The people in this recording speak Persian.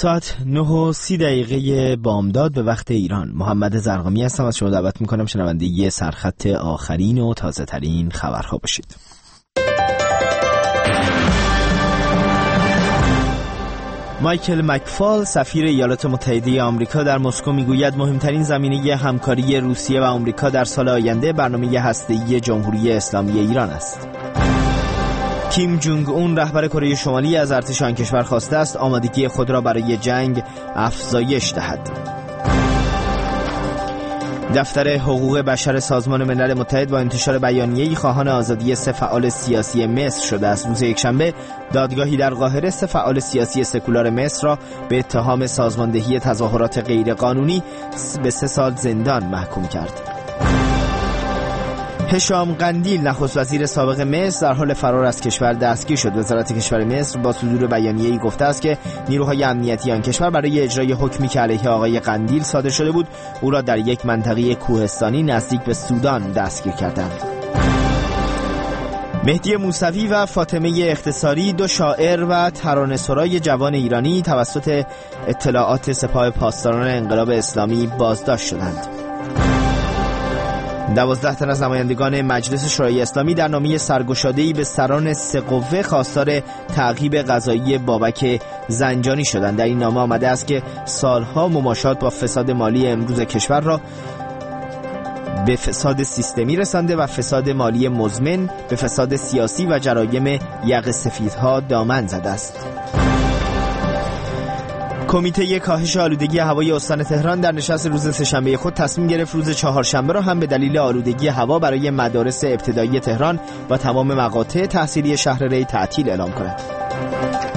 ساعت 9:30 بامداد به وقت ایران. محمد زرقامی هستم، از شما دعوت میکنم شنونده یه سرخط آخرین و تازه ترین خبرها باشید. مایکل مکفال سفیر ایالات متحده آمریکا در مسکو میگوید مهمترین زمینه همکاری روسیه و آمریکا در سال آینده برنامه هسته‌ای جمهوری اسلامی ایران است. کیم جونگ اون رهبر کره شمالی از ارتش آن کشور خواسته است آمادگی خود را برای جنگ افزایش دهد. دفتر حقوق بشر سازمان ملل متحد با انتشار بیانیه‌ای خواهان آزادی 3 فعال سیاسی مصر شده است. روز یکشنبه دادگاهی در قاهره 3 فعال سیاسی سکولار مصر را به اتهام سازماندهی تظاهرات غیرقانونی به 3 سال زندان محکوم کرد. هشام قندیل نخست وزیر سابق مصر در حال فرار از کشور دستگیر شد. وزارت کشور مصر با صدور بیانیه‌ای گفته است که نیروهای امنیتی آن کشور برای اجرای حکمی که علیه آقای قندیل صادر شده بود او را در یک منطقه کوهستانی نزدیک به سودان دستگیر کردند. مهدی موسوی و فاطمه اختصاری 2 شاعر و ترانه‌سرای جوان ایرانی توسط اطلاعات سپاه پاسداران انقلاب اسلامی بازداشت شدند. 12 تن از نمایندگان مجلس شورای اسلامی در نامه سرگشاده‌ای به سران 3 قوه خواستار تعقیب قضایی بابک زنجانی شدند. در این نامه آمده است که سالها مماشات با فساد مالی امروز کشور را به فساد سیستمی رسانده و فساد مالی مزمن به فساد سیاسی و جرایم یغ سفیدها دامن زده است. کمیته کاهش آلودگی هوای استان تهران در نشست روز سه‌شنبه خود تصمیم گرفت روز چهارشنبه را هم به دلیل آلودگی هوا برای مدارس ابتدایی تهران و تمام مقاطع تحصیلی شهر ری تعطیل اعلام کند.